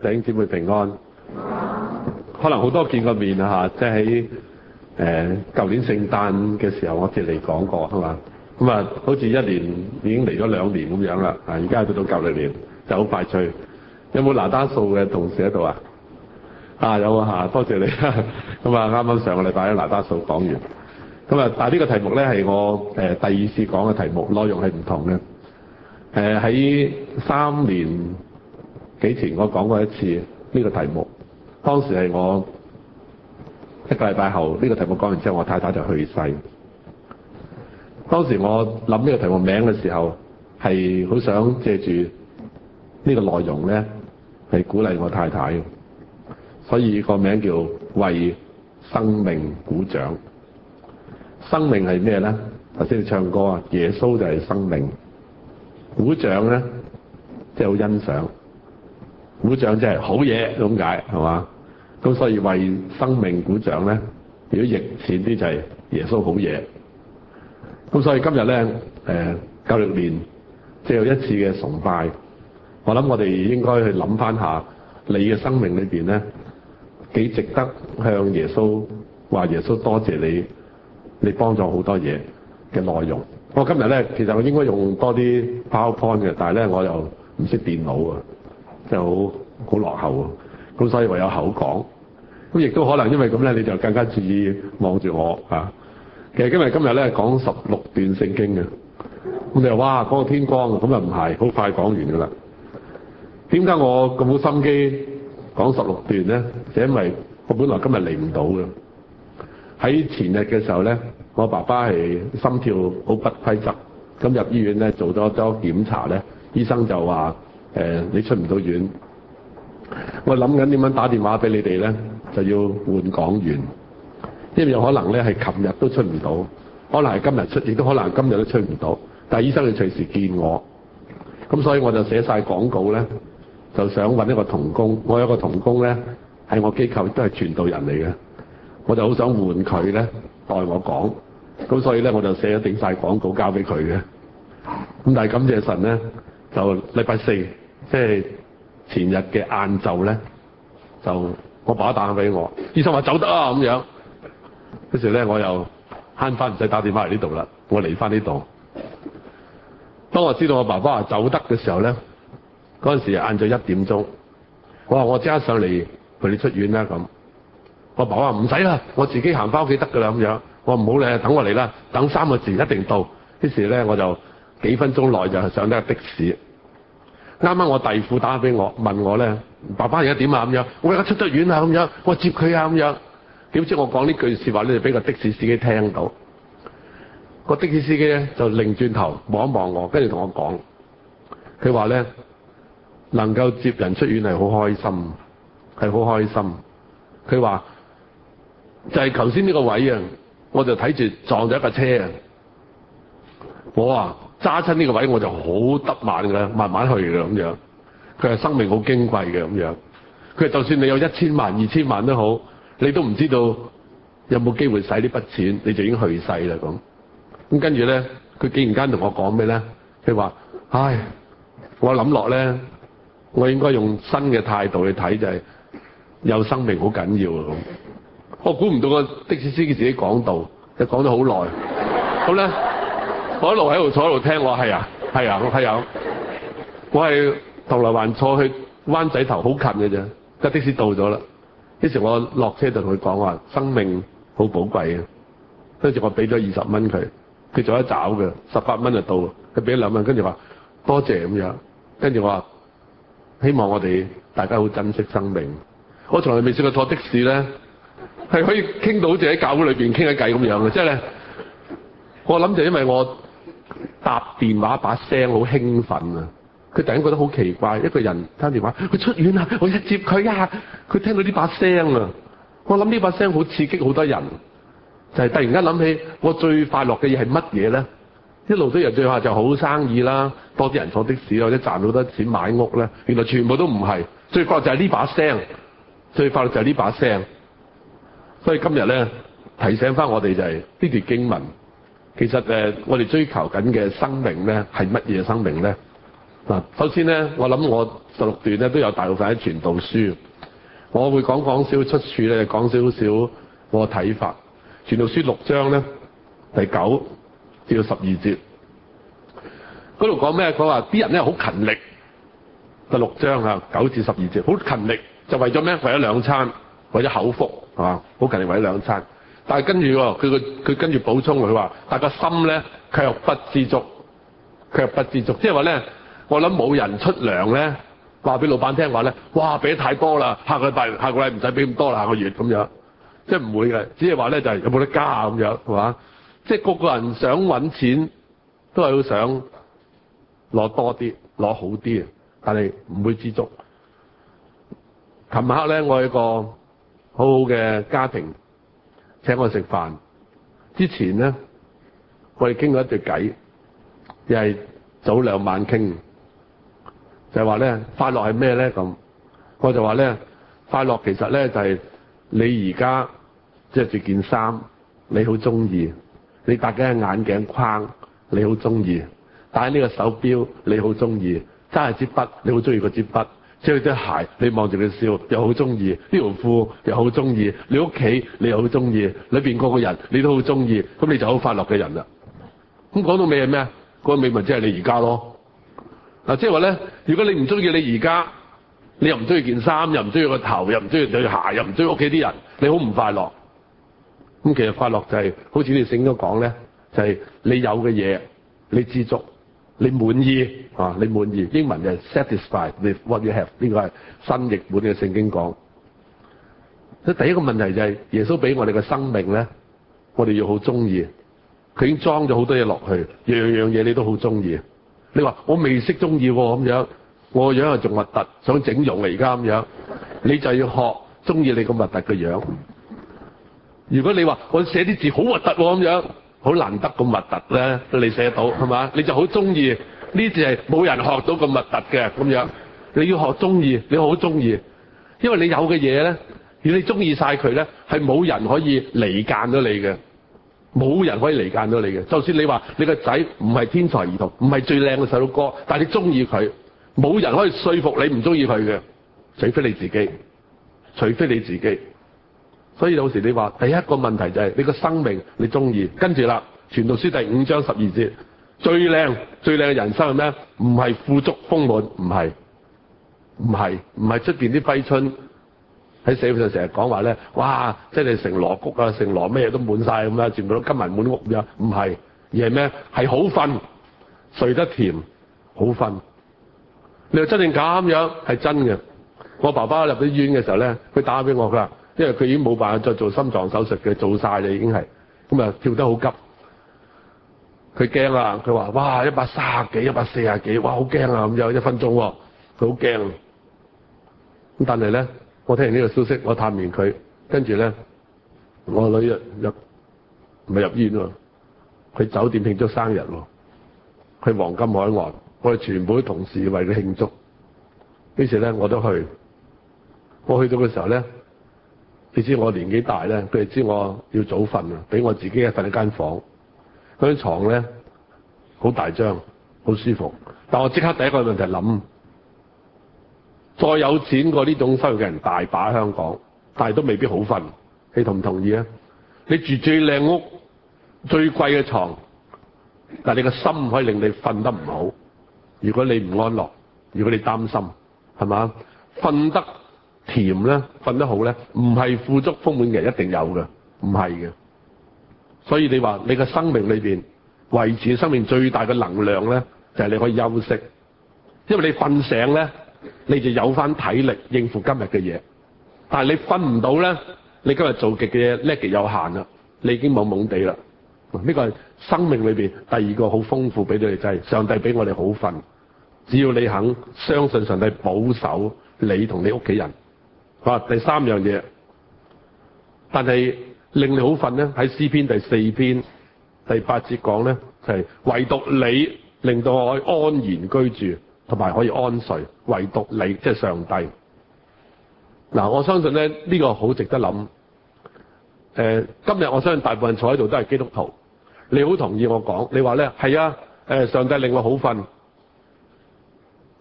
弟兄姊妹平安。可能好多見過面啊，即係喺舊年聖誕嘅時候，我接嚟講過係嘛。咁啊，好似一年已經嚟咗2年咁樣啦。啊，而家去到舊歷年就好快脆。有冇拿單數嘅同事喺度啊？啊，有啊，多謝你。咁啊，啱啱上個禮拜拿單數講完。咁啊，但係呢個題目咧係我第二次講嘅題目，內容係唔同嘅。喺3年幾前我講過一次呢個題目，當時係我1個禮拜後呢個題目講完之後，我太太就去世。當時我諗呢個題目名嘅時候，係好想借住呢個內容咧，係鼓勵我太太，所以個名叫為生命鼓掌。生命係咩咧？頭先你唱歌啊，耶穌就係生命。鼓掌咧，即係好欣賞。鼓掌即係好嘢咁解，係嘛？咁所以為生命鼓掌咧，如果譯淺啲就係耶穌好嘢。咁所以今日咧，舊歷年即係有一次嘅崇拜，我諗我哋應該去諗翻下你嘅生命裏邊咧，幾值得向耶穌話耶穌多謝你，你幫咗好多嘢嘅內容。我今日咧，其實我應該用多啲 PowerPoint 嘅，但係咧我又唔識電腦啊，即係好落後啊。咁所以唯有口講。咁亦都可能因為咁咧，你就更加注意望住我啊。其實今日咧講16段聖經嘅。咁你話哇講到天光啊，咁又唔係，好快講完㗎啦。點解我咁好心機講16段咧？就因為我本來今日嚟唔到嘅。喺前日嘅時候咧，我爸爸係心跳好不規則，咁入醫院咧做咗多檢查咧，醫生就話你出唔到院。我諗緊點樣打電話俾你哋咧，就要換講員，因為有可能咧係琴日都出唔到，可能係今日出，亦都可能今日都出唔到。但係醫生要隨時見我，咁所以我就寫晒廣告咧，就想搵一個同工。我有個同工咧喺我機構都係傳道人嚟嘅。我就好想換佢咧代我講，咁所以咧我就寫咗定晒廣告交俾佢嘅。咁但係感謝神咧，就禮拜4即係前日嘅晏晝咧，就我爸爸打俾我，醫生話走得啊咁樣。於是咧我又慳翻唔使打電話嚟呢度啦，我嚟翻呢度。當我知道我爸爸話走得嘅時候咧，嗰陣時晏晝1點鐘，我話我即刻上嚟陪你出院啦咁。我爸爸話唔使啦，我自己行翻屋企得㗎啦咁樣。我話唔好咧，等我嚟啦，等3個字一定到。於是咧我就幾分鐘內就上得的士。啱啱我弟父打俾我問我咧，爸爸而家點啊咁樣？我而家出咗院啊咁樣，我接佢啊咁樣。點知我講呢句説話咧，就俾個的士司機聽到。個的士司機咧就擰轉頭望一望我，跟住同我講，佢話咧能夠接人出院係好開心，係好開心。佢話就係頭先呢個位啊，我就睇住撞咗一架車啊！我話揸親呢個位我就好得慢㗎啦，慢慢去㗎咁樣。佢係生命好矜貴嘅咁樣。佢就算你有1000萬、2000萬都好，你都唔知道有冇機會使呢筆錢，你就已經去世啦咁。咁跟住咧，佢竟然間同我講咩咧？佢話：唉，我諗落咧，我應該用新嘅態度去睇，就係有生命好緊要啊咁。我估唔到個的士司機自己講道，就講咗好耐。咁咧，我一路喺度坐喺度聽，我話係啊，係啊，係啊。我係銅鑼灣坐去灣仔頭好近嘅啫，架的士到咗啦。於是我落車就同佢講話：生命好寶貴啊！跟住我俾咗20蚊佢，佢做一找嘅18蚊就到，佢俾咗2蚊，跟住話多謝咁樣。跟住我話希望我哋大家好珍惜生命。我從來未試過坐的士咧，係可以傾到好似喺教會裏邊傾緊偈咁樣嘅，即係咧，我諗就因為我搭電話把聲好興奮啊！佢突然覺得好奇怪，一個人聽電話，佢出院啊，我要接佢啊！佢聽到呢把聲啊，我諗呢把聲好刺激好多人，就係突然間諗起我最快樂嘅嘢係乜嘢咧？一路都有最話就好生意啦，多啲人坐的士或者賺好多錢買屋咧，原來全部都唔係，最快樂就係呢把聲。最快樂就係呢把聲，所以今日咧提醒翻我哋就係呢段經文。其實我哋追求緊嘅生命咧係乜嘢生命咧？ 嗱，首先咧，我諗我16段咧都有大部分喺傳道書，我會講少出處咧，講少少我嘅睇法。傳道書6章咧第9至到12節，嗰度講咩？佢話啲人咧好勤力，第6章啊9至12節，好勤力就為咗咩？為咗兩餐，為咗口福係嘛？好勤力為咗兩餐，但係跟住佢跟住補充佢話，但個心咧卻不知足，卻不知足，即係話咧。我諗冇人出糧咧，話俾老闆聽話咧，哇俾得太多啦，下個禮唔使俾咁多啦，下個月咁樣，即係唔會嘅，只係話咧就係有冇得加咁樣係嘛？即係個個人想揾錢都係好想攞多啲，攞好啲，但係唔會知足。琴晚咧，我有一個好好嘅家庭請我食飯，之前咧我哋傾過一對偈，又係早2晚傾。就係話咧，快樂係咩咧？咁我就話咧，快樂其實咧就係你而家着住件衫，你好中意；你戴緊眼鏡框，你好中意；戴呢個手錶，你好中意；揸住支筆，你好中意嗰支筆；着對鞋，你望住佢笑，又好中意；呢條褲又好中意；你屋企你又好中意，裏邊個個人你都好中意，咁你就好快樂嘅人啦。咁講到尾係咩啊？講到尾咪即係你而家咯。嗱，即係話咧，如果你唔中意你而家，你又唔中意件衫，又唔中意個頭，又唔中意對鞋，又唔中意屋企啲人，你好唔快樂。咁其實快樂就係、好似你聖經都講咧，就係、你有嘅嘢，你知足，你滿意啊，你滿意。英文就係 satisfied with what you have， 呢個係新譯本嘅聖經講。第一個問題就係、耶穌俾我哋嘅生命咧，我哋要好中意。佢已經裝咗好多嘢落去，樣樣嘢你都好中意。你話我未識中意咁樣，我個樣又仲核突，想整容嚟而家咁樣，你就要學中意你咁核突嘅樣。如果你話我寫啲字好核突咁樣，好難得咁核突咧，你寫到係嘛？你就好中意呢字係冇人學到咁核突嘅咁樣。你要學中意，你好中意，因為你有嘅嘢咧，如果你中意晒佢咧，係冇人可以離間到你嘅。冇人可以離間到你嘅，就算你話你個仔唔係天才兒童，唔係最靚嘅細佬哥，但係你中意佢，冇人可以說服你唔中意佢嘅，除非你自己，除非你自己。所以有時你話第一個問題就係你個生命你中意，跟住啦，傳道書第5章12節，最靚嘅人生係咩？唔係富足豐滿，唔係出邊啲揮春。喺社會上成日講話咧，哇！即係成羅谷啊，成羅咩都滿晒咁啦，全部都金銀滿屋咁樣。唔係，而係咩？係好瞓，睡得甜，好瞓。你話真定假咁樣？係真嘅。我爸爸入咗醫院嘅時候咧，佢打俾我，佢話，因為佢已經冇辦法再做心臟手術嘅，做晒啦已經係。咁啊跳得好急，佢驚啦，佢話：哇！130幾、140幾，哇！好驚啊咁樣，1分鐘喎，佢好驚。咁但係咧。我聽完呢個消息，我探完佢，跟住咧，我女唔係入醫院喎，佢酒店慶祝生日喎，去黃金海岸，我哋全部啲同事為佢慶祝。於是咧，我都去。我去到嘅時候咧，你知我年紀大咧，佢哋知我要早瞓啊，俾我自己瞓喺間房。嗰張床咧好大張，好舒服。但我即刻第一個問題諗。再有錢過呢種收入嘅人大把香港，但係都未必好瞓。你同唔同意啊？你住最靚屋、最貴嘅床，但係你個心可以令你瞓得唔好。如果你唔安樂，如果你擔心，係嘛？瞓得甜咧，瞓得好咧，唔係富足豐滿嘅人一定有嘅，唔係嘅。所以你話你嘅生命裏邊維持生命最大嘅能量咧，就係你可以休息，因為你瞓醒咧。你就有翻體力應付今日嘅嘢，但係你瞓唔到咧，你今日做極嘅嘢叻極有限啦，你已經懵懵地啦。呢個係生命裏邊第二個好豐富俾到你，就係上帝俾我哋好瞓，只要你肯相信上帝保守你同你屋企人。第三樣嘢，但係令你好瞓咧，喺詩篇第4篇第8節講咧，就係唯獨你令到我可以安然居住。同埋可以安睡，唯獨你即係上帝。嗱，我相信咧呢個好值得諗。今日我相信大部分坐喺度都係基督徒，你好同意我講，你話咧係啊，上帝令我好瞓。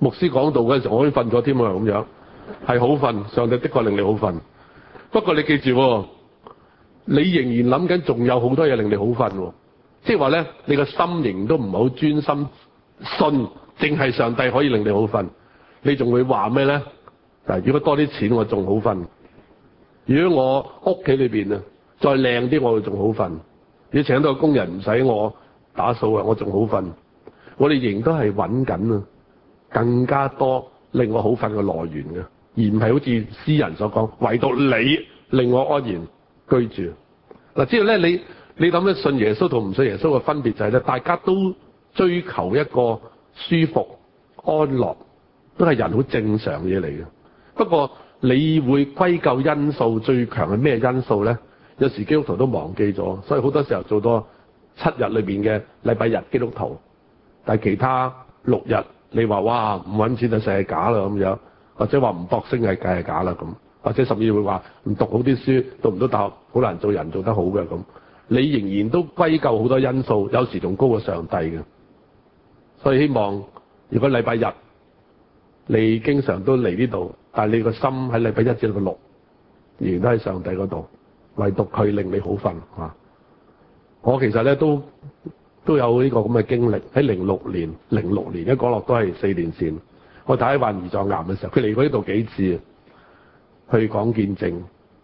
牧師講道嗰陣時，我已經瞓咗添啊，咁樣係好瞓，上帝的確令你好瞓。不過你記住喎，你仍然諗緊仲有好多嘢令你好瞓喎，即係話咧，你個心仍然都唔係好專心信，淨係上帝可以令你好瞓。你仲會話咩咧？嗱，如果多啲錢我仲好瞓，如果我屋企裏邊啊再靚啲我會仲好瞓，你請到個工人唔使我打掃啊我仲好瞓。我哋仍然都係揾緊啊更加多令我好瞓嘅來源嘅，而唔係好似詩人所講，唯獨你令我安然居住。嗱，知道咧你諗咧信耶穌同唔信耶穌嘅分別就係咧，大家都追求一個舒服安樂，都係人好正常嘢嚟嘅。不過你會歸咎因素最強係咩因素咧？有時基督徒都忘記咗，所以好多時候做多7日裏邊嘅禮拜日基督徒，但係其他6日你話哇唔揾錢就實係假啦咁樣，或者話唔搏升係計係假啦咁，或者甚至會話唔讀好啲書，讀唔到大學好難做人做得好嘅咁，你仍然都歸咎好多因素，有時仲高過上帝嘅。所以希望如果禮拜日你經常都嚟呢度，但係你個心喺禮拜1至禮拜6仍然都喺上帝嗰度，唯獨佢令你好瞓啊！我其實咧都有呢個咁嘅經歷，喺06年，一講落都係4年前，我睇患胰臟癌嘅時候，佢嚟過呢度幾次去講見證。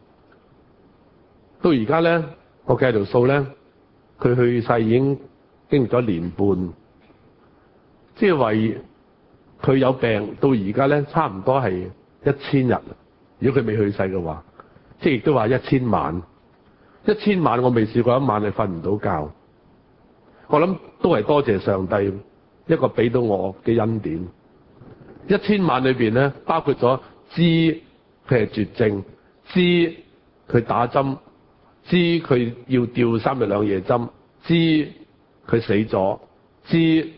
到而家咧，我計條數咧，佢去世已經經歷咗1年半，即係話佢有病到而家咧，差唔多係1000日。如果佢未去世嘅話，即係亦都話1000晚，1000晚我未試過一晚係瞓唔到覺。我諗都係多謝上帝一個俾到我嘅恩典。1000晚裏邊咧，包括咗知佢係絕症，知佢打針，知佢要吊3日2夜針，知佢死咗，知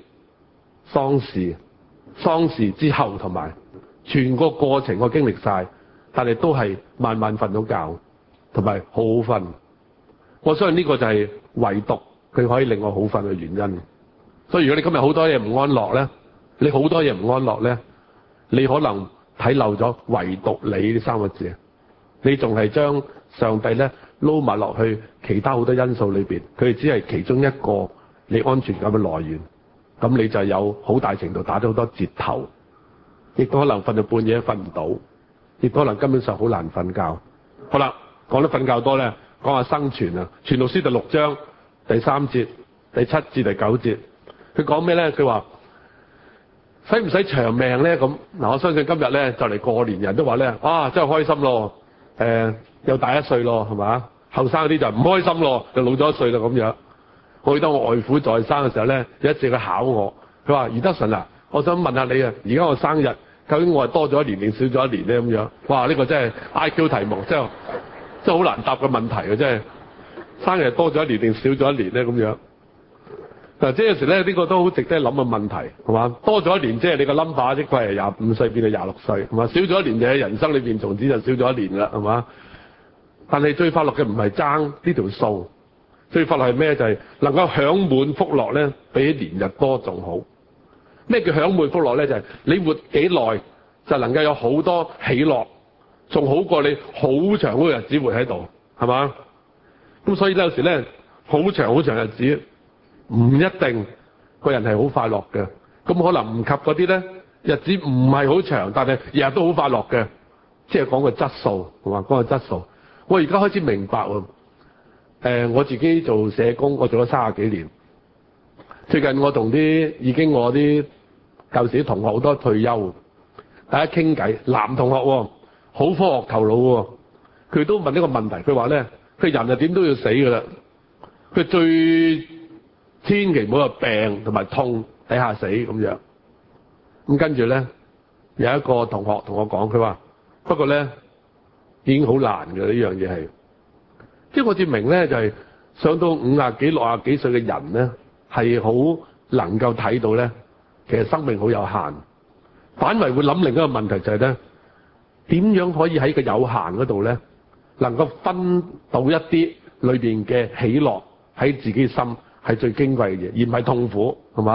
喪事之後同埋全個過程我經歷晒，但係都係晚晚瞓到覺，同埋好好瞓。我相信呢個就係唯獨佢可以令我好瞓嘅原因。所以如果你今日好多嘢唔安樂咧，你好多嘢唔安樂咧，你可能睇漏咗唯獨你呢3個字。你仲係將上帝咧撈埋落去其他好多因素裏邊，佢只係其中一個你安全感嘅來源。咁你就有好大程度打咗好多折頭，亦都可能瞓到半夜瞓唔到，亦都可能根本上好難瞓覺。好啦，講得瞓覺多咧，講下生存啊。傳道書第6章第3節、第7至第9節，佢講咩咧？佢話使唔使長命咧？咁嗱，我相信今日咧就嚟過年，人都話咧啊，真係開心咯，又大1歲咯，係嘛？後生嗰啲就唔開心咯，就老咗1歲啦咁樣。我記得我外父在生嘅時候咧，有一次佢考我，佢話余德順啊，我想問下你啊，而家我生日究竟我係多咗1年定少咗1年咧？咁樣，哇！呢個真係 IQ 題目，真係好難答嘅問題啊！真係生日多咗1年定少咗1年咧？咁樣嗱，即係有時咧呢個都好值得諗嘅問題，係嘛？多咗1年即係你個 number 即係25歲變到26歲，係嘛？少咗1年就喺人生裏邊從此就少咗1年啦，係嘛？但係最快樂嘅唔係爭呢條數。最快樂係咩？就係能夠享滿福樂咧，比起年日多仲好。咩叫享滿福樂咧？就係你活幾耐就能夠有好多喜樂，仲好過你好長嘅日子活喺度，係嘛？咁所以咧有時咧好長日子唔一定個人係好快樂嘅。咁可能唔及嗰啲咧日子唔係好長，但係日日都好快樂嘅，即係講個質素，係嘛？講個質素。我而家開始明白喎。我自己做社工，我做咗30幾年。最近我同我啲舊時啲同學好多退休，大家傾偈，男同學喎，好科學頭腦喎，佢都問呢個問題，佢話咧，佢人係點都要死㗎啦，佢最千祈唔好有病同埋痛底下死咁樣。咁跟住咧，有一個同學同我講，佢話不過咧已經好難㗎呢樣嘢係。即係我至明咧，就係上到50幾、60幾歲嘅人咧，係好能夠睇到咧，其實生命好有限。反為會諗另一個問題就係咧，點樣可以喺個有限嗰度咧，能夠分到一啲裏邊嘅喜樂喺自己心係最矜貴嘅嘢，而唔係痛苦，係嘛？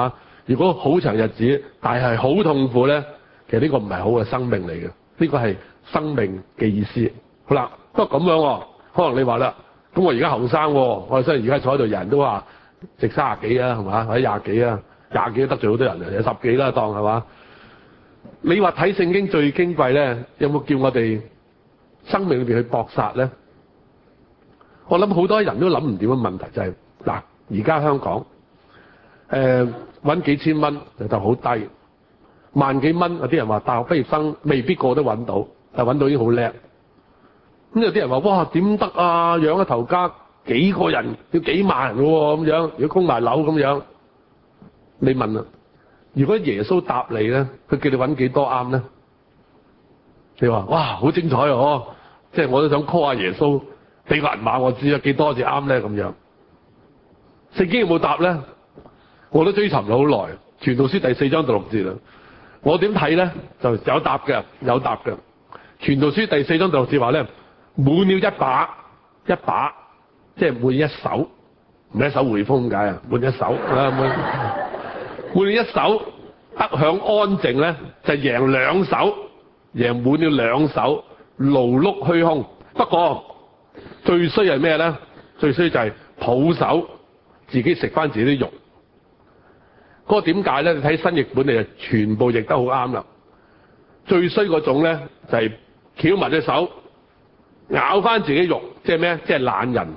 如果好長日子，但係好痛苦咧，其實呢個唔係好嘅生命嚟嘅，呢個係生命嘅意思。好啦，不過咁樣可能你話啦，咁我而家後生，我雖然而家坐喺度，人都話值30幾啊，係嘛，或者20幾啊，20幾都得罪好多人啊，有10幾啦當係嘛。你話睇聖經最矜貴咧，有冇叫我哋生命裏邊去搏殺咧？我諗好多人都諗唔掂嘅問題就係嗱，而家香港揾幾千蚊就好低，萬幾蚊有啲人話大學畢業生未必個都揾到，但揾到已經好叻。咁有啲人話哇點得啊？養一頭家幾個人要幾萬人喎咁樣，如果供埋樓咁樣，你問啦，如果耶穌答你咧，佢叫你揾幾多啱咧？你話哇好精彩啊！即係我都想 call 下耶穌，俾個銀碼我知啊，幾多至啱咧咁樣。聖經有冇答咧？我都追尋咗好耐，傳道書第4章第6節啦。我點睇咧？就有答嘅，有答嘅。傳道書第4章第6節話咧，滿了一把，即係滿一手，唔係一手匯豐咁解啊，滿一手啊，滿了一手，得享安靜咧，就贏2手，贏滿了2手，勞碌虛空。不過最衰係咩咧？最衰就係抱手，自己食翻自己啲肉。嗰個點解咧？你睇新譯本，你就全部譯得好啱啦。最衰嗰種咧，就係翹埋隻手，咬翻自己肉，即係咩？即係懶人。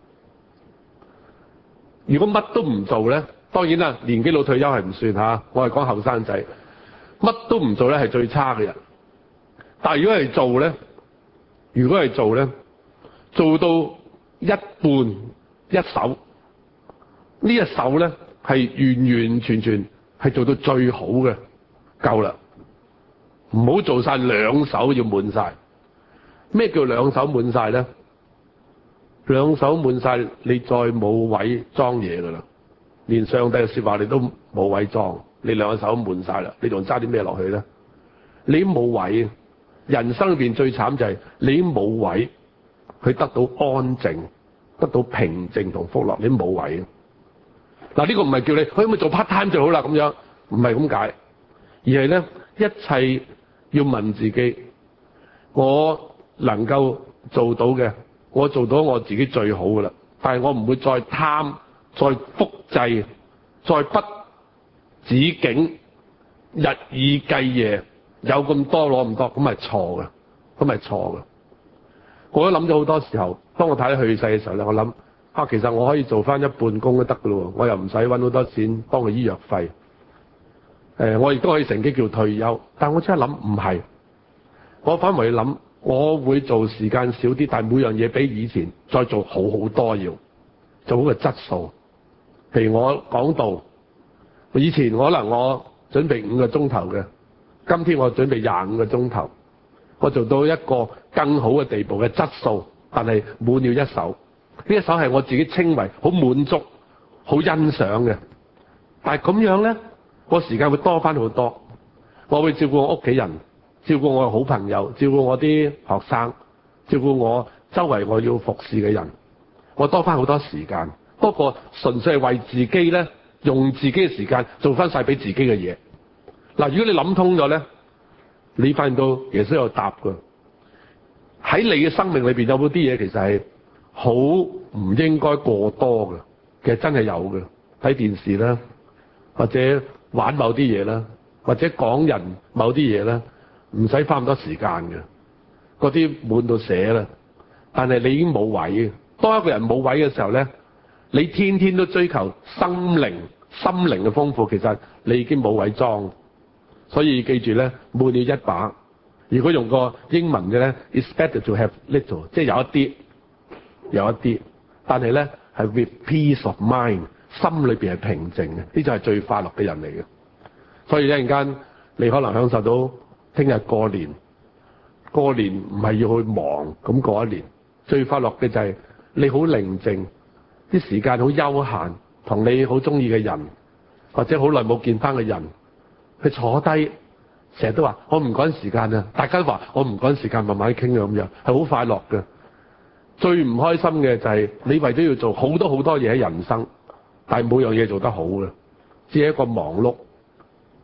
如果乜都唔做咧，當然啦，年紀老退休係唔算嚇。我係講後生仔，乜都唔做咧係最差嘅人。但係如果係做咧，做到一半一手，呢一手咧係完完全全係做到最好嘅，夠啦。唔好做晒2手要滿晒。咩叫2手滿晒咧？2手滿晒，你再冇位裝嘢噶啦，連上帝嘅說話你都冇位裝，你2手滿晒啦，你仲揸啲咩落去咧？你冇位，人生裏邊最慘就係你冇位去得到安靜、得到平靜同福樂，你冇位。嗱，呢個唔係叫你可唔可以做 part time 最好啦咁樣，唔係咁解，而係咧一切要問自己，我能夠做到嘅，我做到我自己最好噶啦，但係我唔會再貪、再複製、再不止境、日以繼夜，有咁多攞咁多，咁係錯嘅，咁係錯嘅。我都諗咗好多時候，當我太太去世嘅時候咧，我諗其實我可以做翻一半工都得噶咯，我又唔使揾好多錢幫佢醫藥費。我亦都可以乘機叫退休，但我真係諗唔係，我反為諗，我會做時間少啲，但係每樣嘢比以前再做好好多，要做好個質素。譬如我講道，以前可能我準備5個鐘頭嘅，今天我準備25個鐘頭，我做到一個更好嘅地步嘅質素，但係滿了一手。呢一手係我自己稱為好滿足、好欣賞嘅。但係咁樣咧，我時間會多翻好多，我會照顧我屋企人，照顧我嘅好朋友，照顧我啲學生，照顧我周圍我要服侍嘅人，我多翻好多時間，多過純粹係為自己咧，用自己嘅時間做翻晒俾自己嘅嘢。嗱，如果你諗通咗咧，你發現到耶穌有答㗎，喺你嘅生命裏邊有冇啲嘢其實係好唔應該過多嘅？其實真係有嘅，睇電視啦，或者玩某啲嘢啦，或者講人某啲嘢啦，唔使花咁多時間嘅，嗰啲滿到瀉啦。但係你已經冇位嘅。當一個人冇位嘅時候咧，你天天都追求心靈嘅豐富，其實你已經冇位裝。所以記住咧，滿了一把。如果用個英文嘅咧 ，it's better to have little， 即係有一啲，但係咧係 with peace of mind， 心裏邊係平靜嘅，呢就係最快樂嘅人嚟嘅。所以一陣間你可能享受到聽日過年唔係要去忙咁過一年，最快樂嘅就係你好寧靜，啲時間好悠閒，同你好中意嘅人，或者好耐冇見翻嘅人，去坐低，成日都話我唔趕時間啊，大家都話我唔趕時間，慢慢傾啊，咁樣係好快樂嘅。最唔開心嘅就係你為咗要做好多嘢喺人生，但係冇樣嘢做得好嘅，只係一個忙碌，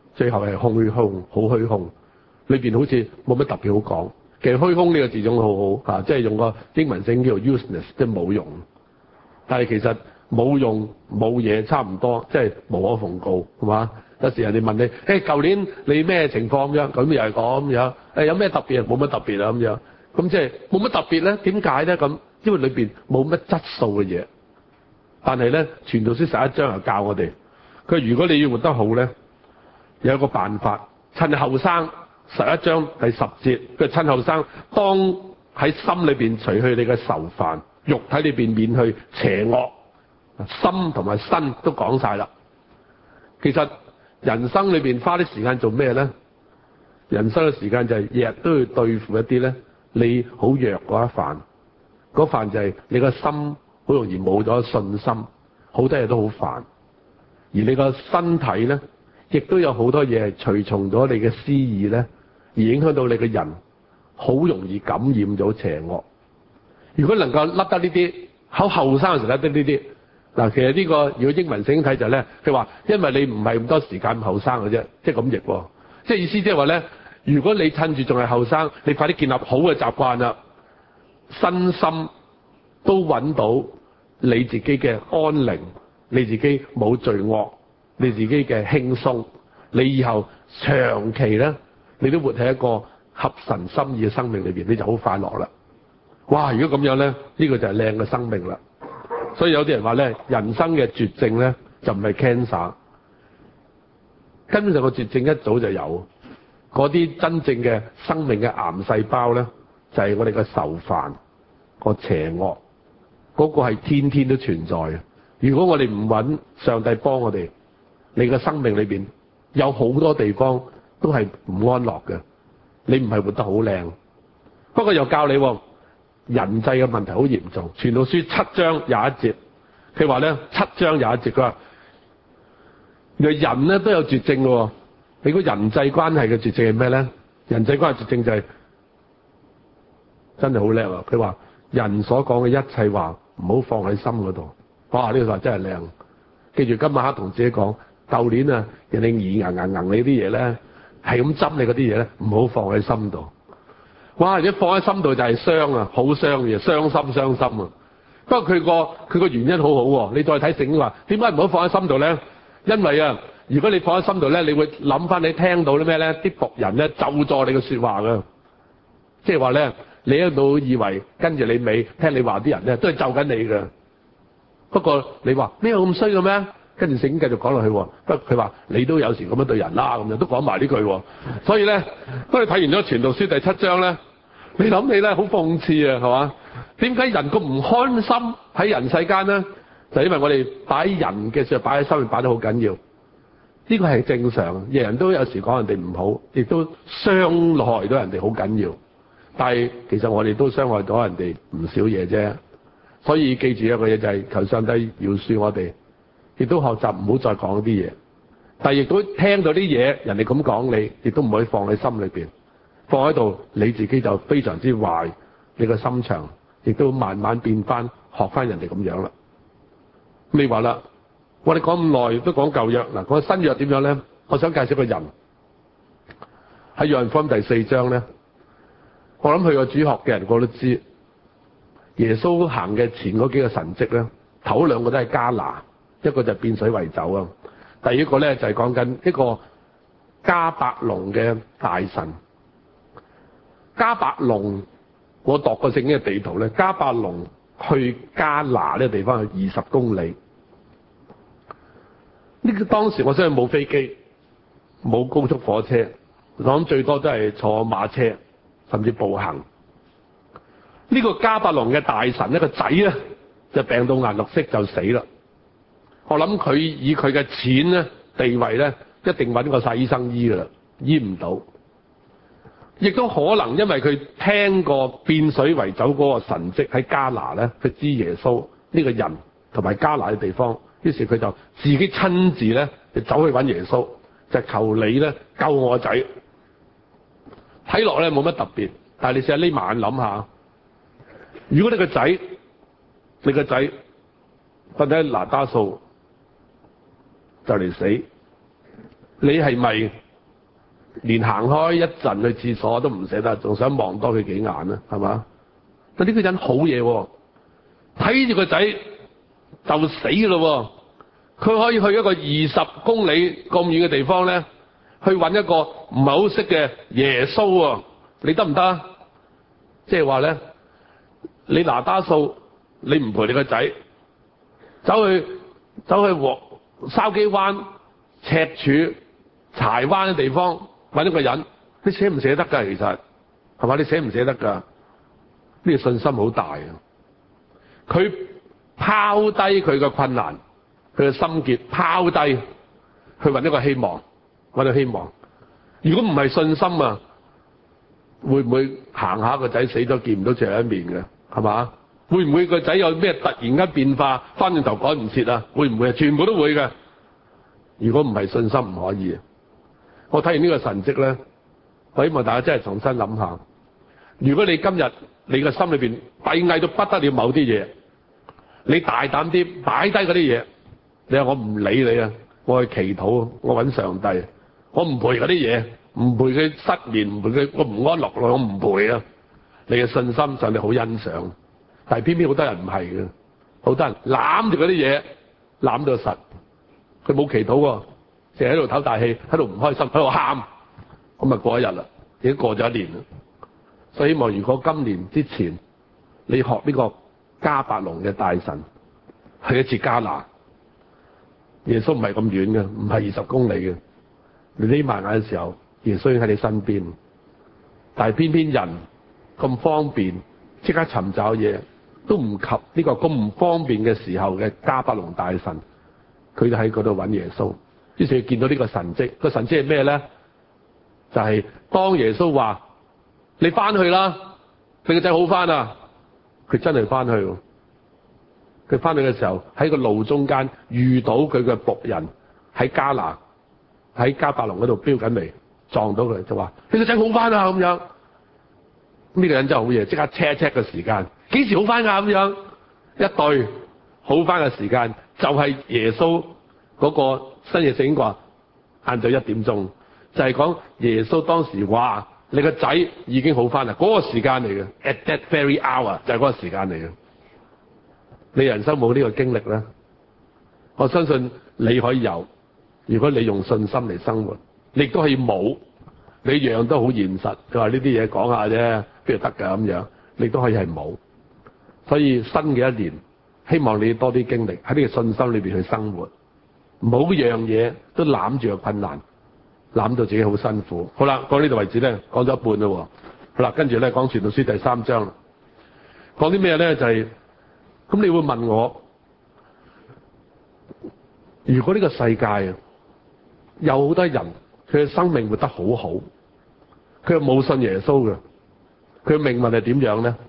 最後係虛空，好虛空，裏邊好似冇乜特別好講。其實虛空呢個字種好好即係用個英文聖叫做 useless， 即係冇用。但係其實冇用冇嘢差唔多，即係無可奉告，係嘛？有時人哋問你，舊年你咩情況咁樣？咁又係講咁樣。有咩特別？冇乜特別啊咁樣。咁即係冇乜特別咧？點解咧？咁因為裏邊冇乜質素嘅嘢。但係咧，傳道書11章又教我哋，佢如果你要活得好咧，有一個辦法，趁後生。11章第10節，佢趁後生，當喺心裏邊除去你嘅愁煩，肉體裏邊免去邪惡，心同埋身都講晒啦。其實人生裏邊花啲時間做咩咧？人生嘅時間就係日日都要對付一啲咧，你好弱嗰一範，嗰範就係你個心好容易冇咗信心，好多嘢都好煩，而你個身體咧，亦都有好多嘢係隨從咗你嘅私意咧，而影響到你嘅人，好容易感染咗邪惡。如果能夠甩得呢啲，喺後生嘅時候甩得呢啲，嗱，其實呢個如果英文聖經睇就係咧，佢話因為你唔係咁多時間後生嘅啫，即係咁譯喎，即係意思即係話咧，如果你趁住仲係後生，你快啲建立好嘅習慣啦，身心都揾到你自己嘅安寧，你自己冇罪惡，你自己嘅輕鬆，你以後長期咧，你都活喺一個合神心意嘅生命裏邊，你就好快樂啦。哇！如果咁樣咧，呢個就係靚嘅生命啦。所以有啲人話咧，人生嘅絕症咧就唔係 cancer， 根本上個絕症一早就有。嗰啲真正嘅生命嘅癌細胞咧，就係我哋嘅愁煩、個邪惡，嗰個係天天都存在嘅。如果我哋唔揾上帝幫我哋，你嘅生命裏邊有好多地方都係唔安樂嘅，你唔係活得好靚。不過又教你人際嘅問題好嚴重。傳道書7章21節，佢話咧7章21節，佢話原來人咧都有絕症嘅。你估人際關係嘅絕症係咩咧？人際關係絕症就係真係好叻啊！佢話人所講嘅一切話唔好放喺心嗰度。哇！呢句話真係靚。記住今晚黑同自己講，舊年啊人哋你啲嘢咧，係咁針你嗰啲嘢咧，唔好放喺心度。哇！如果放喺心度就係傷啊，好傷嘅，傷心啊！不過佢個原因好好喎。你再睇聖經話，點解唔好放喺心度咧？因為啊，如果你放喺心度咧，你會諗翻你聽到啲咩咧？啲僕人咧咒詛你嘅說話㗎，即係話咧，你一度以為跟住你尾聽你話啲人咧都係咒緊你㗎。不過你話咩咁衰嘅咩？跟住聖經繼續講落去，不過佢話你都有時咁樣對人啦，咁樣都講埋呢句。所以咧，當你睇完咗《傳道書》第7章咧，你諗起咧好諷刺啊，係嘛？點解人咁唔開心喺人世間咧？就因為我哋擺人嘅時候擺喺心裏擺得好緊要。呢個係正常，人人都有時講人哋唔好，亦都傷害到人哋好緊要。但係其實我哋都傷害到人哋唔少嘢啫。所以記住一個嘢就係求上帝饒恕我哋，亦都學習唔好再講啲嘢。但係亦都聽到啲嘢，人哋咁講你，亦都唔可以放喺心裏邊，放喺度你自己就非常之壞，你個心腸亦都慢慢變翻學翻人哋咁樣啦。你話啦，我哋講咁耐都講舊約嗱，講新約點樣咧？我想介紹個人喺約翰福音第4章咧，我諗去過主學嘅人我都知。耶穌行嘅前嗰幾個神蹟咧，頭兩個都係加拿，一個就係變水為酒啊。第二個咧就係講緊一個迦百農嘅大臣。迦百農，我度過聖經嘅地圖咧，迦百農去加拿呢個地方係20公里。呢個當時我相信冇飛機，冇高速火車，我諗最多都係坐馬車，甚至步行。呢個迦百農嘅大臣呢個仔咧就病到眼綠色就死啦。我諗佢以佢嘅錢咧地位咧，一定揾過晒醫生醫噶啦，醫唔到。亦都可能因為佢聽過變水為酒嗰個神蹟喺加拿咧，佢知耶穌呢個人同埋加拿嘅地方，於是佢就自己親自咧就走去揾耶穌，就求你咧救我個仔。睇落咧冇乜特別，但係你試下呢晚諗下。如果你個仔瞓喺拿打素就嚟死， 你係咪連行開一陣去廁所都唔捨得，仲想望多佢幾眼呢？係嘛？但呢個人好嘢喎，睇住個仔就死咯喎，佢可以去一個20公里咁遠嘅地方咧，去揾一個唔係好識嘅耶穌喎，你得唔得啊？即係話咧，你拿打數，你唔陪你個仔，走去鑊筲箕灣、赤柱、柴灣嘅地方揾一個人，你捨唔捨得㗎？其實係嘛？你捨唔捨得㗎？呢個信心好大啊！佢拋低佢嘅困難，佢嘅心結拋低，去揾一個希望，揾到希望。如果唔係信心啊，會唔會行下個仔死咗見唔到最後一面嘅？係嘛？會唔會個仔有咩突然間變化，翻轉頭趕唔切啊？會唔會啊？全部都會嘅。如果唔係信心唔可以。我睇完呢個神蹟咧，我希望大家真係重新諗下。如果你今日你個心裏邊閉翳到不得了某啲嘢，你大膽啲擺低嗰啲嘢，你話我唔理你啊，我去祈禱，我揾上帝，我唔陪嗰啲嘢，唔陪佢失眠，唔陪佢，我唔安樂，我唔陪啊。你嘅信心上帝好欣賞，但係偏偏好多人唔係嘅，好多人攬住嗰啲嘢攬到實，佢冇祈禱喎，淨係喺度唞大氣，喺度唔開心，喺度喊，咁咪過一日啦，已經過咗一年啦。所以希望如果今年之前你學呢個迦百農嘅大臣去一次迦拿，耶穌唔係咁遠嘅，唔係20公里嘅，你匿埋眼嘅時候，耶穌已經喺你身邊。但係偏偏人咁方便，即刻尋找嘢，都唔及呢個咁唔方便嘅時候嘅迦百農大臣，佢就喺嗰度揾耶穌。於是佢見到呢個神蹟，個神蹟係咩咧？就係當耶穌話：你翻去啦，你個仔好翻啊！佢真係翻去喎。佢翻去嘅時候喺個路中間遇到佢嘅僕人喺迦拿，喺迦百農嗰度飆緊嚟，撞到佢就話：你個仔好翻啊！咁樣呢個人真係好嘢，即刻 check 個時間，幾時好翻㗎？咁樣一對好翻嘅時間就係耶穌嗰個新約聖經話晏晝1點鐘，就係講耶穌當時話你個仔已經好翻啦，嗰個時間嚟嘅 ，at that very hour 就係嗰個時間嚟嘅。你人生冇呢個經歷咧，我相信你可以有。如果你用信心嚟生活，你亦都可以冇。你樣都好現實，佢話呢啲嘢講下啫，邊度得㗎咁樣？你都可以係冇。所以新嘅一年，希望你多啲經歷喺呢個信心裏邊去生活，唔好樣嘢都攬住個困難，攬到自己好辛苦。好啦，講呢度為止咧，講咗一半啦。好啦，跟住咧講傳道書第3章，講啲咩咧？就係咁，你會問我，如果呢個世界有好多人，佢嘅生命活得好好，佢又冇信耶穌嘅，佢嘅命運係點樣咧？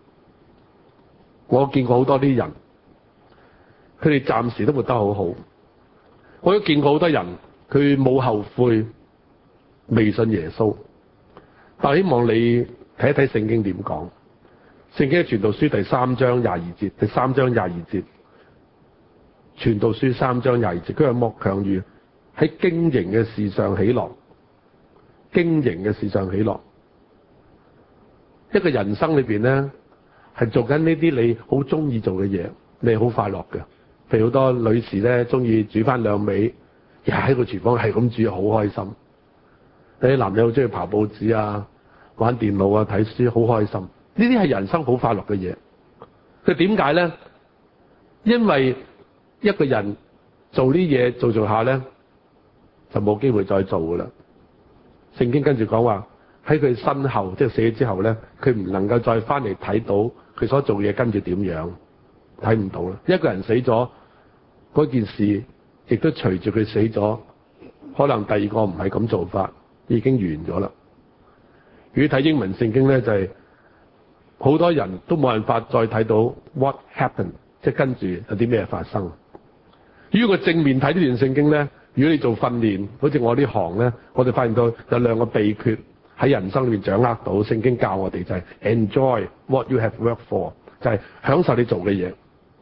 我見過好多啲人，佢哋暫時都活得好好。我都見過好多人，佢冇後悔，未信耶穌。但係希望你睇一睇聖經點講。聖經傳道書第3章22節，第3章22節，傳道書3章22節，佢話莫強如喺經營嘅事上喜樂，經營嘅事上喜樂。一個人生裏邊咧，係做緊呢啲你好中意做嘅嘢，你係好快樂嘅。譬如好多女士咧，中意煮翻兩味，喺個廚房係咁煮，好開心。有啲男人好中意刨報紙啊、玩電腦啊、睇書，好開心。呢啲係人生好快樂嘅嘢。佢點解咧？因為一個人做啲嘢做下咧，就冇機會再做噶啦。聖經跟住講話喺佢身後，即係死咗之後咧，佢唔能夠再翻嚟睇到佢所做嘢跟住點樣，睇唔到啦。一個人死咗，嗰件事亦都隨住佢死咗，可能第二個唔係咁做法，已經完咗啦。如果睇英文聖經咧，就係好多人都冇辦法再睇到 what happened， 即係跟住有啲咩發生。如果個正面睇呢段聖經咧，如果你做訓練，好似我呢行咧，我哋發現到有2個秘訣喺人生裏面掌握到。聖經教我哋就係 enjoy what you have worked for， 就係享受你做嘅嘢，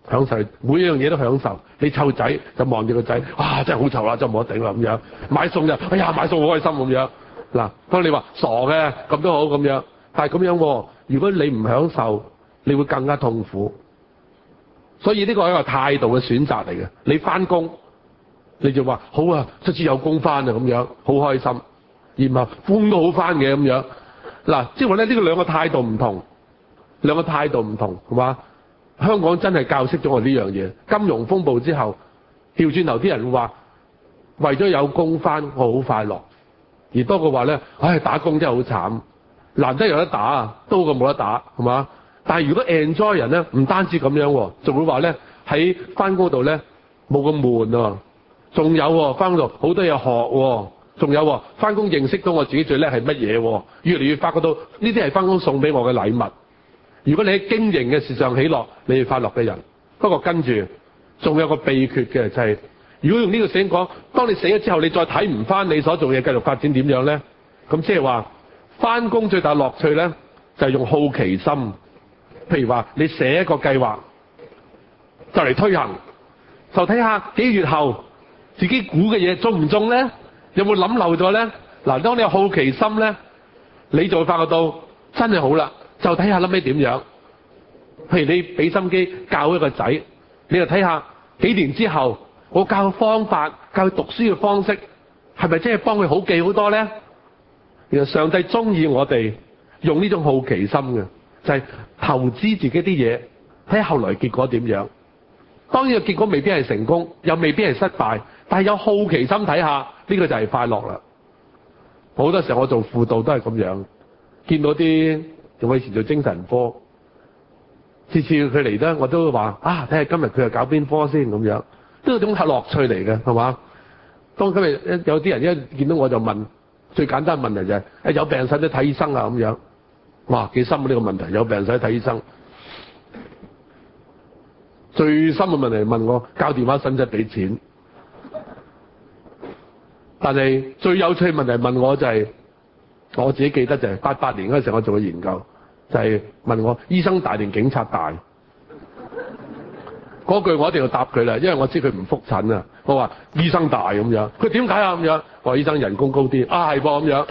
享受，每樣嘢都享受。你湊仔就望住個仔，哇！真係好湊啦，真係冇得頂啦咁樣。買餸就，哎呀買餸好開心咁樣。嗱，當你話傻嘅咁都好咁樣，但係咁樣喎，如果你唔享受，你會更加痛苦。所以呢個係一個態度嘅選擇嚟嘅。你返工，你就話好啊，卒之有工返啊咁樣，好開心。而唔係風都好返嘅咁樣。嗱，即係話咧，呢個兩個態度唔同，兩個態度唔同，係嘛？香港真係教識咗我呢樣嘢。金融風暴之後，調轉頭啲人會話，為咗有工返，我好快樂。而多過話咧，唉，打工真係好慘，難得有得打啊，都好過冇得打，係嘛？但係如果 enjoy 人咧，唔單止咁樣喎，仲會話咧喺返工度咧冇咁悶喎，仲有喎返工度好多嘢學喎，仲有喎返工認識到我自己最叻係乜嘢喎，越嚟越發覺到呢啲係返工送俾我嘅禮物。如果你喺經營嘅事上喜樂，你係快樂嘅人。不過跟住仲有個秘訣嘅就係，如果用呢個醒講，當你死咗之後，你再睇唔返你所做嘢繼續發展點樣咧？咁即係話返工最大樂趣咧就係用好奇心。譬如話你寫一個計劃就嚟推行，就睇下幾個月後自己估嘅嘢中唔中咧？有冇諗漏咗咧？嗱，當你有好奇心咧，你就會發覺到真係好啦。就睇下諗起點樣。譬如你俾心機教一個仔，你就睇下幾年之後，我教嘅方法、教佢讀書嘅方式，係咪真係幫佢好記好多咧？其實上帝中意我哋用呢種好奇心嘅，就係投資自己啲嘢，睇下後來結果點樣。當然個結果未必係成功，又未必係失敗，但係有好奇心睇下，呢個就係快樂啦。好多時候我做輔導都係咁樣，見到啲我以前做精神科，次次佢嚟咧，我都會話啊，睇下今日佢又搞邊科先咁樣，都係種樂趣嚟嘅，係嘛？當今日有啲人一見到我就問，最簡單嘅問題就係有病使唔使睇醫生啊咁樣。哇，幾深啊呢個問題，有病使睇醫生。最深嘅問題問我交電話使唔使俾錢？但係最有趣嘅問題問我就係，我自己記得就係88年嗰陣時我做嘅研究，就係問我醫生大定警察大？嗰句我一定要答佢啦，因為我知佢唔覆診啊。我話醫生大咁樣，佢點解啊咁樣？我話醫生人工高啲啊，係噃咁樣。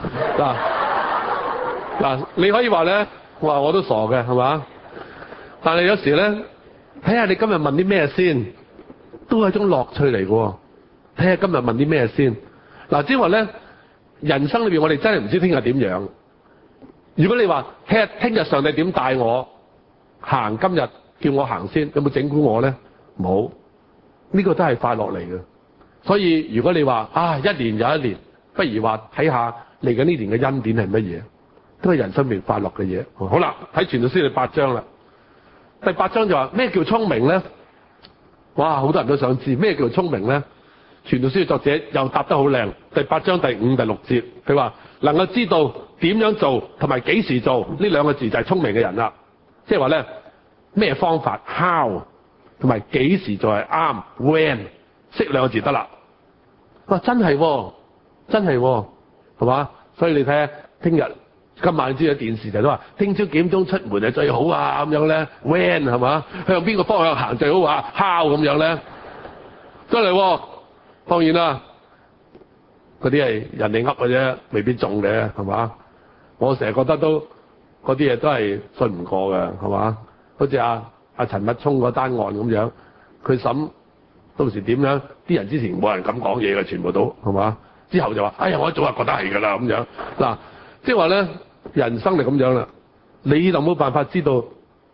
嗱，你可以話咧，我話我都傻嘅係嘛？但係有時咧，睇下你今日問啲咩先，都係一種樂趣嚟嘅。睇下今日問啲咩先。嗱，即係話咧，人生裏邊我哋真係唔知聽日點樣。如果你話聽日上帝點帶我行，今日叫我行先，有冇整蠱我咧？冇，呢個都係快樂嚟嘅。所以如果你話啊，一年又一年，不如話睇下嚟緊呢年嘅恩典係乜嘢，都係人生面快樂嘅嘢。好啦，喺傳道書第8章啦。第8章就話咩叫聰明咧？哇，好多人都想知咩叫聰明咧？傳道書嘅作者又答得好靚。第8章第5、第6節，佢話能夠知道點樣做同埋幾時做，呢兩個字就係聰明嘅人啦。即係話咧，咩方法 how 同埋幾時做係啱 when 識兩個字得啦。哇，真係喎，真係喎，係嘛？所以你睇下，聽日今晚知道電視就都話，聽朝幾點鐘出門係最好啊咁樣咧 when 係嘛？向邊個方向行最好啊 how 咁樣咧，真係喎。當然啦，嗰啲係人哋噏嘅啫，未必中嘅係嘛？我成日覺得都嗰啲嘢都係信唔過嘅係嘛？好似阿陳密聰嗰單案咁樣，佢審到時點樣？啲人之前冇人敢講嘢嘅，全部都係嘛？之後就話：哎呀，我一早就覺得係㗎啦咁樣。嗱，即係話咧，人生就咁樣啦。你就冇辦法知道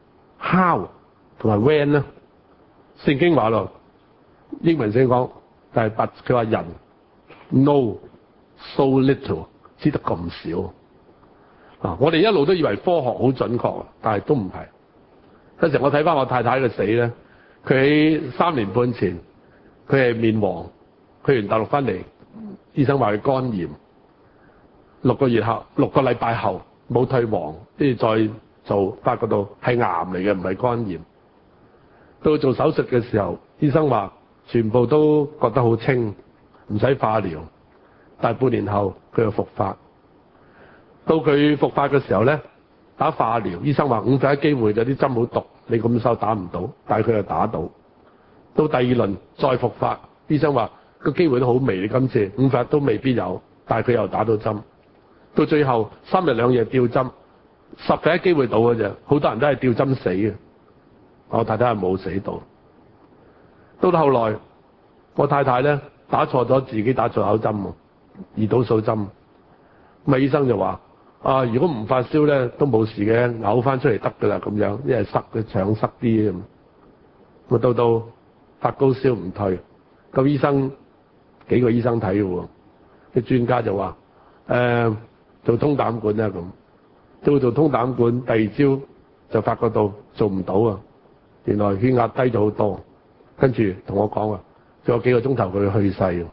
how 同埋 when 咧。聖經話咯，英文先講，但係佢話人 know so little 知得咁少。嗱，我哋一路都以為科學好準確，但係都唔係。有時我睇翻我太太嘅死咧，佢喺3年半前，佢係面黃，去完大陸翻嚟，醫生話佢肝炎，6個禮拜後冇退黃，跟住再做，發覺到係癌嚟嘅，唔係肝炎。到做手術嘅時候，醫生話全部都覺得好清，唔使化療。但係半年後佢又復發。到佢復發嘅時候咧，打化療，醫生話5%機會有啲針好毒，你咁收打唔到，但係佢又打到。 到第二輪再復發，醫生話個機會都好微，今次5發都未必有，但係佢又打到針。到最後3日2夜吊針，10%機會到嘅啫，好多人都係吊針死嘅。我太太係冇死到。到後來，我太太咧打錯咗，自己打錯口針喎，胰島素針。咁醫生就話：如果唔發燒咧都冇事嘅，嘔翻出嚟得㗎啦咁樣，因為塞嘅腸塞啲咁。咁到發高燒唔退，咁醫生幾個醫生睇嘅喎，啲專家就話：做通膽管啦咁。做通膽管，第二朝就發覺到做唔到啊！原來血壓低咗好多，跟住同我講話，仲有幾個鐘頭佢去世。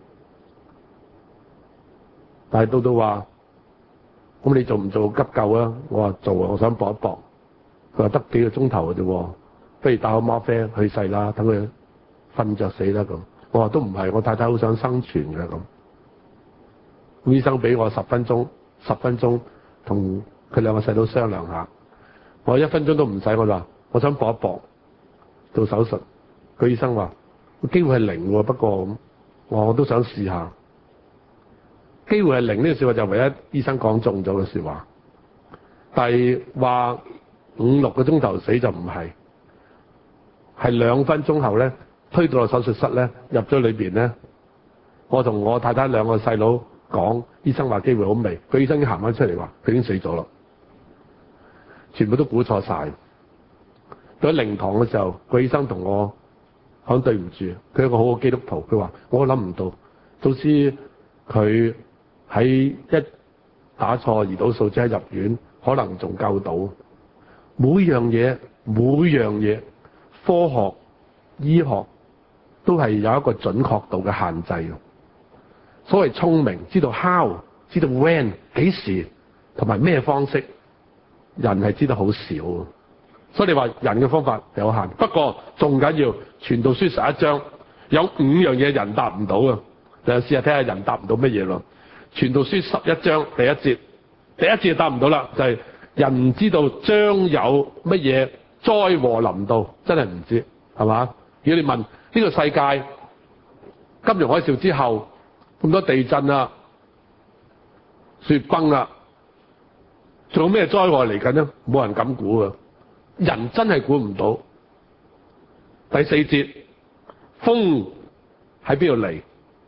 但係到話，咁你做唔做急救啊？我話做啊，我想搏一搏。佢話得幾個鐘頭嘅啫，不如打個嗎啡去世啦，等佢瞓着死啦咁。我話都唔係，我太太好想生存嘅咁。醫生俾我10分鐘同佢兩個細佬商量下。我1分鐘都唔使，我話我想搏一搏做手術。個醫生話機會係0喎，不過咁我都想試下。機會係0呢個説話就唯一醫生講中咗嘅説話，但係話5-6個鐘頭死就唔係，係2分鐘後咧推到落手術室咧入咗裏邊咧，我同我太太兩個細佬講，醫生話機會好微，個醫生已經行翻出嚟話佢已經死咗啦，全部都估錯晒。到喺靈堂嘅時候，個醫生同我講對唔住，佢係一個好嘅基督徒，佢話我諗唔到，早知佢喺一打錯胰島素即係入院，可能仲救到。每樣嘢，科學、醫學都係有一個準確度嘅限制。所謂聰明，知道 how， 知道 when， 幾時同埋咩方式，人係知得好少。所以你話人嘅方法有限，不過仲緊要傳道書11章有5樣嘢人答唔到啊！你試下睇下人答唔到乜嘢咯。傳道書11章第1節就答唔到啦，就係人唔知道將有乜嘢災禍臨到，真係唔知，係嘛？如果你問呢個世界金融海嘯之後咁多地震啊、雪崩啊，仲有咩災禍嚟緊呢？冇人敢估啊！人真係估唔到。第4節，風喺邊度嚟？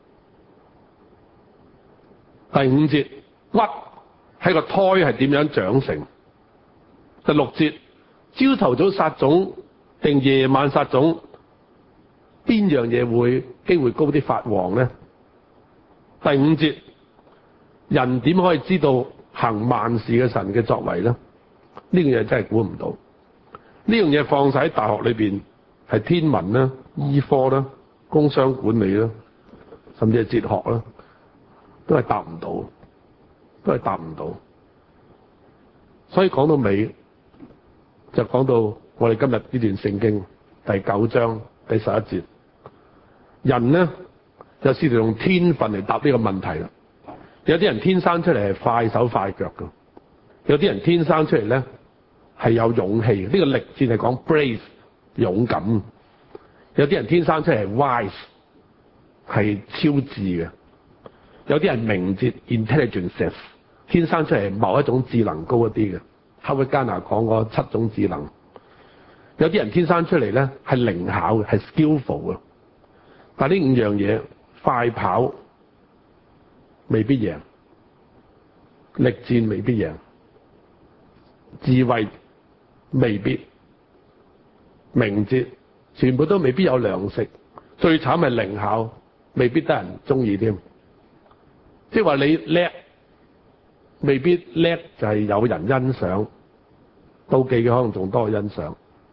第5節，骨喺個胎係點樣長成？第6節，朝頭早撒種定夜晚撒種，邊樣嘢會機會高啲發旺呢？第5節，人點可以知道行萬事嘅神嘅作為呢？呢樣嘢真係估唔到。呢樣嘢放晒喺大學裏邊，係天文啦、醫科啦、工商管理啦，甚至係哲學啦，都係答唔到。所以講到尾，就講到我哋今日呢段聖經第9章第11節，人呢就試圖用天分嚟答呢個問題啦。有啲人天生出嚟係快手快腳㗎，有啲人天生出嚟咧係有勇氣，呢個力戰係講 brave 勇敢。有啲人天生出嚟係 wise 係超智嘅，有啲人明哲 intelligence 天生出嚟係某一種智能高一啲嘅。哈佛加拿講過7種智能。有啲人天生出嚟咧係靈巧嘅，係 skillful 嘅。但係呢5樣嘢，快跑未必贏，力戰未必贏，智慧未必，明哲全部都未必有糧食。最慘係靈巧，未必得人中意添。即係話你叻，未必叻就係有人欣賞，妒忌嘅可能仲多過欣賞。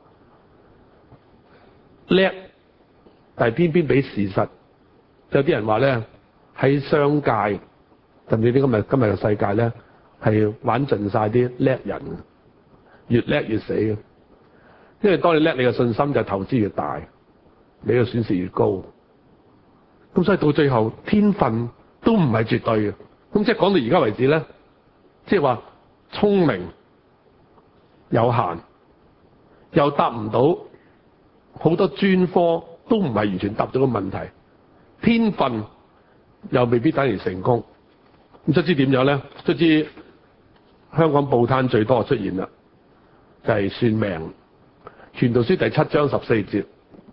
叻，但係偏偏俾事實。有啲人話咧，喺商界甚至啲今日嘅世界咧，係玩盡晒啲叻人，越叻越死嘅。因為當你叻，你嘅信心就投資越大，你嘅損失越高。咁所以到最後，天分都唔係絕對嘅。咁即係講到而家為止咧，即係話聰明有限，又答唔到好多專科都唔係完全答咗個問題。天分又未必等於成功。咁卒之點樣咧？卒之香港報攤最多出現啦，就係算命。傳道書第7章14節，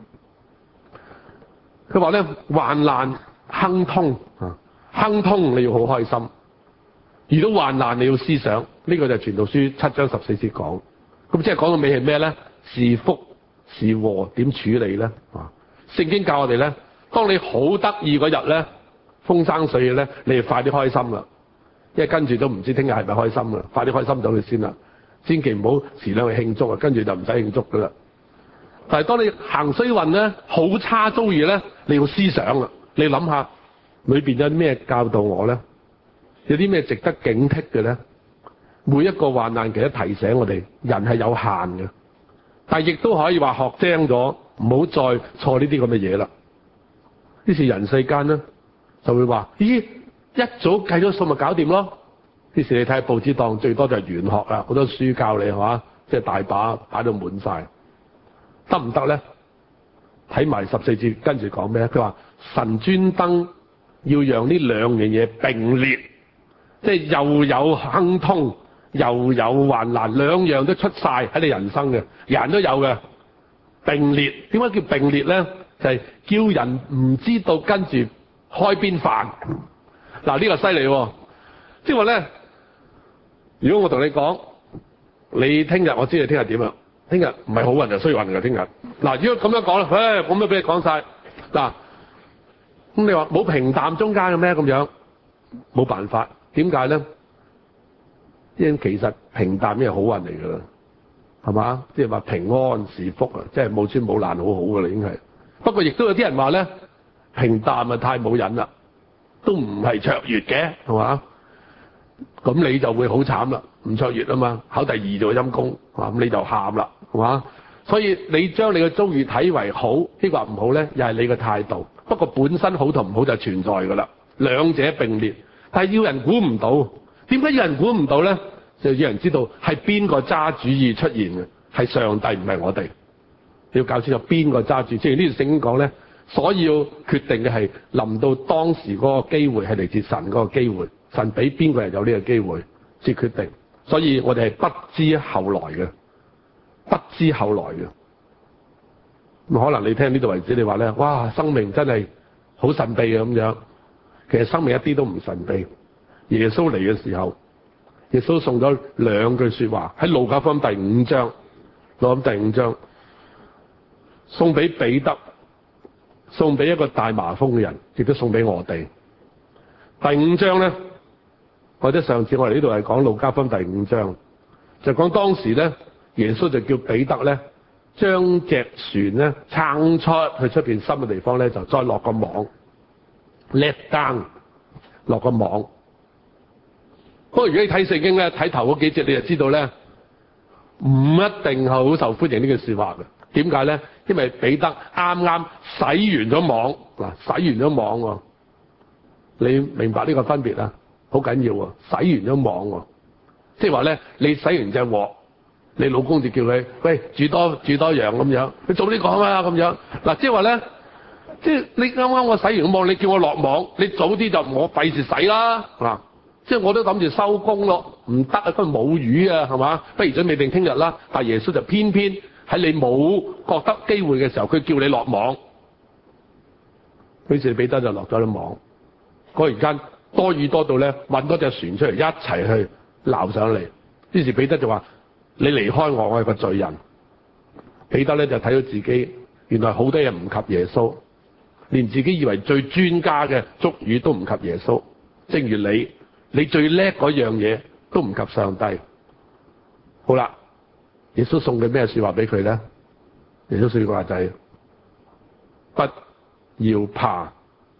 佢話咧，患難亨通，亨通你要好開心。遇到患難你要思想，呢個就係傳道書7章14節講。咁即係講到尾係咩咧？是福是禍點處理咧？聖經教我哋咧，當你好得意嗰日咧，風生水起咧，你就快啲開心啦，因為跟住都唔知聽日係咪開心啦，快啲開心咗佢先啦，千祈唔好遲兩去慶祝啊，跟住就唔使慶祝噶啦。但係當你行衰運咧，好差遭遇咧，你要思想啦，你諗下裏邊有啲咩教導我咧？有啲咩值得警惕嘅咧？每一個患難其實提醒我哋，人係有限嘅，但係亦都可以話學精咗，唔好再錯呢啲咁嘅嘢啦。於是人世間咧就會話：咦，一早計咗數咪搞掂咯。於是你睇下報紙檔最多就係玄學啦，好多書教你係嘛，即係大把擺到滿晒，得唔得咧？睇埋14節跟住講咩？佢話神專登要讓呢兩樣嘢並列，即係又有亨通又有患難，兩樣都出晒喺你人生嘅，人都有嘅並列。點解叫並列咧？就係叫人唔知道跟住開邊飯。嗱，呢個犀利喎！即係話咧，如果我同你講，你聽日我知你聽日點啊？聽日唔係好運就衰運㗎。聽日嗱，如果咁樣講啦，咁都俾你講晒。嗱，咁你話冇平淡中間嘅咩？咁樣冇辦法。點解咧？因為其實平淡已經係好運嚟㗎啦，係嘛？即係話平安是福啊，即係冇穿冇爛，好好㗎啦，已經係。不過亦都有啲人話咧，平淡啊太冇癮啦，都唔係卓越嘅，係嘛？咁你就會好慘啦，唔卓越啊嘛，考第2就陰功，咁你就喊啦，係嘛？所以你將你嘅遭遇睇為好，抑或唔好咧，又係你嘅態度。不過本身好同唔好就存在㗎啦，兩者並列。但係要人估唔到，點解要人估唔到咧？就要人知道係邊個揸主意出現嘅，係上帝，唔係我哋。你要搞清楚邊個揸住。即係呢段聖經講咧，所以要決定嘅係臨到當時嗰個機會係嚟自神嗰個機會，神俾邊個人有呢個機會先決定。所以我哋係不知後來嘅，不知後來嘅。咁可能你聽呢度為止，你話咧，哇，生命真係好神秘嘅咁樣。其實生命一啲都唔神秘。耶穌嚟嘅時候，耶穌送咗2句說話喺路加福音第5章，路加福音第5章送俾彼得，送俾一個大麻風嘅人，亦都送俾我哋。第5章咧，或者上次我哋呢度係講路加福音第5章，就講當時咧，耶穌就叫彼得咧，將隻船咧撐出去出邊深嘅地方咧，就再落個網。let down 落個網。不過如果你睇聖經咧，睇頭嗰幾節你就知道咧，唔一定係好受歡迎呢句說話嘅。點解咧？因為彼得啱啱洗完咗網，嗱，洗完咗網喎，你明白呢個分別啊？好緊要喎，洗完咗網喎，即係話咧，你洗完隻鑊，你老公就叫佢喂，煮多樣咁樣，你早啲講啊咁樣。嗱，即係話咧。即係你啱啱我洗完個網，你叫我落網，你早啲就我費事洗啦，嗱，即係我都諗住收工咯，唔得啊，都冇魚啊，係嘛？不如準備定聽日啦。但係耶穌就偏偏喺你冇覺得機會嘅時候，佢叫你落網，於是彼得就落咗啲網。嗰而間多雨多到咧，搵多隻船出嚟一齊去撈上嚟。於是彼得就話：你離開我，我係個罪人。彼得咧就睇到自己原來好多人唔及耶穌。連自己以為最專家嘅捉魚都唔及耶穌，正如你最叻嗰樣嘢都唔及上帝。好啦，耶穌送嘅咩說話俾佢咧？耶穌說話就係不要怕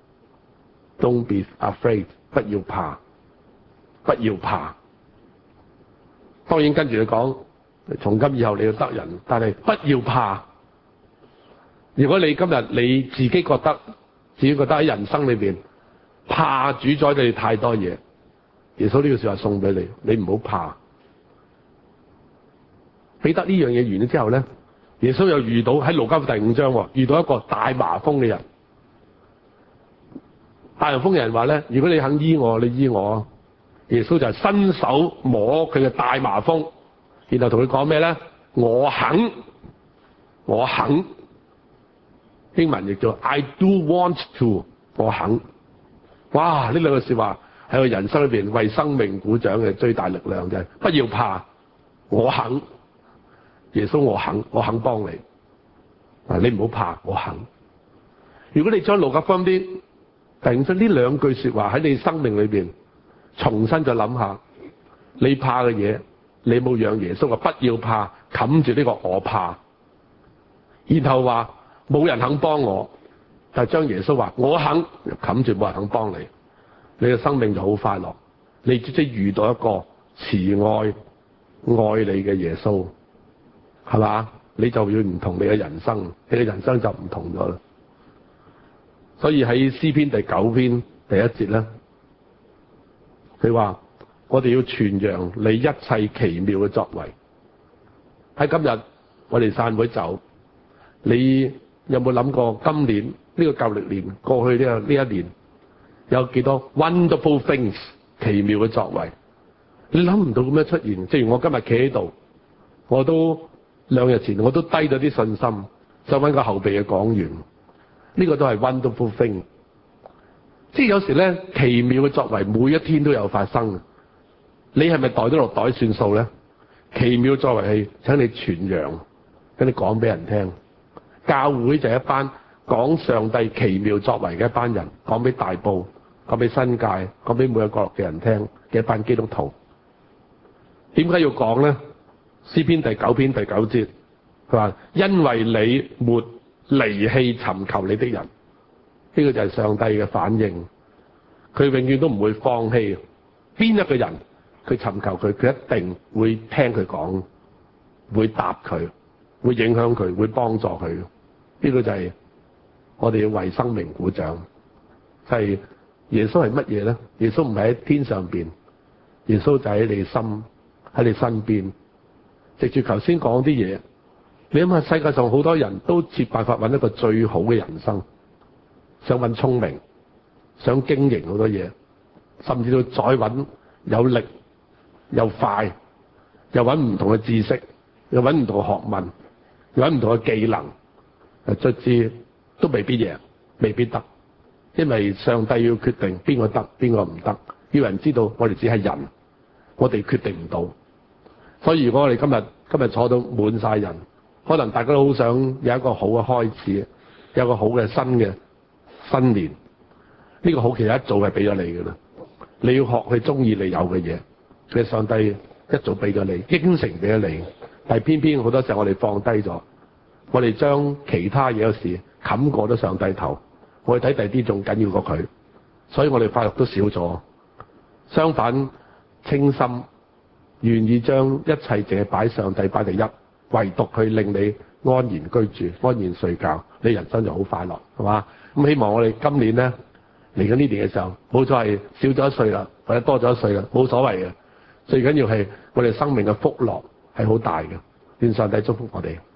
，Don't be afraid， 不要怕，不要怕。當然跟住佢講，從今以後你要得人，但係不要怕。如果你今日你自己覺得喺人生裏邊怕主宰你太多嘢，耶穌呢句說話送俾你，你唔好怕。彼得呢樣嘢完咗之後咧， 耶穌又遇到喺路加福音第5章遇到一個大麻風嘅人。大麻風嘅人話咧：如果你肯醫我，你醫我。耶穌就係伸手摸佢嘅大麻風，然後同佢講咩咧？我肯，我肯。英文亦叫 I do want to， 我肯。哇！呢兩句說話喺我人生裏邊為生命鼓掌嘅最大力量就係不要怕，我肯。耶穌我肯幫你。你唔好怕，我肯。如果你將路加福音啲第5章呢兩句說話喺你生命裏邊重新再諗下，你怕嘅嘢，你冇讓耶穌話不要怕，冚住呢個我怕，然後話冇人肯幫我，但係將耶穌話我肯冚住，冇人肯幫你，你嘅生命就好快樂。你即係遇到一個慈愛愛你嘅耶穌，係嘛？你就要唔同你嘅人生，你嘅人生就唔同咗啦。所以喺詩篇第9篇第1節咧，佢話我哋要傳揚你一切奇妙嘅作為。喺今日我哋散會走，你有冇諗過今年呢個舊曆年過去呢一年有幾多 wonderful things 奇妙嘅作為？你諗唔到咁樣出現。正如我今日企喺度，我都2日前我都低咗啲信心，想揾個後備嘅講員。呢個都係 wonderful thing。即係有時咧，奇妙嘅作為每一天都有發生。你係咪袋得落袋算數咧？奇妙作為係請你傳揚，跟你講俾人聽。教會就係一班講上帝奇妙作為嘅一班人，講俾大埔，講俾新界，講俾每個角落嘅人聽嘅一班基督徒。點解要講咧？詩篇第9篇第9節，佢話因為你沒離棄尋求你的人，呢個就係上帝嘅反應。佢永遠都唔會放棄邊一個人，佢尋求佢，佢一定會聽佢講，會答佢，會影響佢，會幫助佢。呢個就係我哋要為生命鼓掌。係耶穌係乜嘢咧？耶穌唔係喺天上邊，耶穌就喺你心，喺你身邊。藉住頭先講啲嘢，你諗下世界上好多人都設辦法揾一個最好嘅人生，想揾聰明，想經營好多嘢，甚至到再揾有力又快，又揾唔同嘅知識，又揾唔同嘅學問，又揾唔同嘅技能，卒之都未必贏，未必得。因為上帝要決定邊個得，邊個唔得，要人知道我哋只係人，我哋決定唔到。所以如果我哋今日坐到滿晒人，可能大家都好想有一個好嘅開始，有一個好嘅新年。呢個好其實一早係俾咗你㗎啦。你要學去中意你有嘅嘢，其實上帝一早俾咗你，應承俾咗你。但係偏偏好多時候我哋放低咗，我哋將其他嘢有時冚過咗上帝頭，我哋睇第啲仲緊要過佢，所以我哋快樂都少咗。相反，清心願意將一切淨係擺上帝擺第一，唯獨佢令你安然居住、安然睡覺，你人生就好快樂，係嘛？咁希望我哋今年咧嚟緊呢年嘅時候，冇錯係少咗1歲啦，或者多咗1歲啦，冇所謂嘅。最緊要係我哋生命嘅福樂係好大嘅，願上帝祝福我哋。